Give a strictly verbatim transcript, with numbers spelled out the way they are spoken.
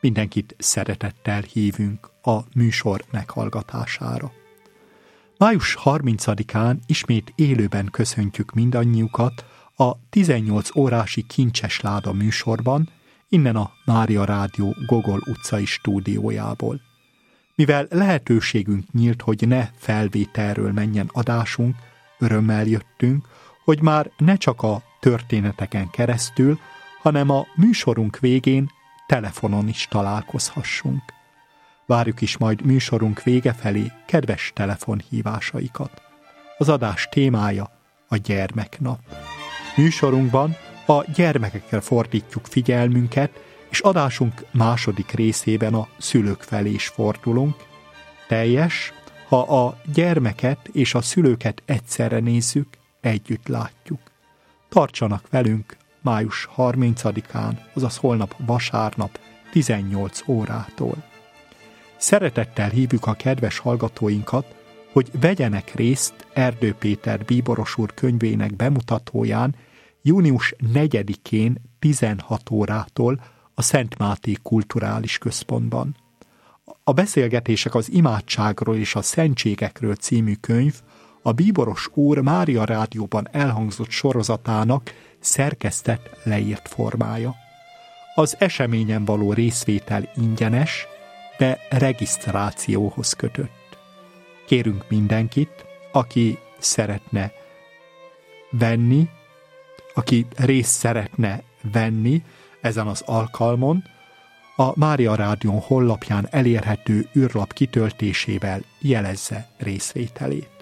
Mindenkit szeretettel hívünk a műsor meghallgatására. május harmincadikán ismét élőben köszöntjük mindannyiukat a tizennyolc órási Kincses Láda műsorban, innen a Mária Rádió Gogol utcai stúdiójából. Mivel lehetőségünk nyílt, hogy ne felvételről menjen adásunk, örömmel jöttünk, hogy már ne csak a történeteken keresztül, hanem a műsorunk végén telefonon is találkozhassunk. Várjuk is majd műsorunk vége felé kedves telefonhívásaikat. Az adás témája a gyermeknap. Műsorunkban a gyermekekre fordítjuk figyelmünket, és adásunk második részében a szülők felé is fordulunk. Teljes, ha a gyermeket és a szülőket egyszerre nézzük, együtt látjuk. Tartsanak velünk május harmincadikán, azaz holnap vasárnap tizennyolc órától. Szeretettel hívjuk a kedves hallgatóinkat, hogy vegyenek részt Erdő Péter bíboros úr könyvének bemutatóján június negyedikén tizenhat órától a Szent Máté Kulturális Központban. A beszélgetések az imádságról és a szentségekről című könyv a bíboros úr Mária Rádióban elhangzott sorozatának szerkesztett leírt formája. Az eseményen való részvétel ingyenes, de regisztrációhoz kötött. Kérünk mindenkit, aki szeretne venni, aki részt szeretne venni ezen az alkalmon, a Mária Rádió honlapján elérhető űrlap kitöltésével jelezze részvételét.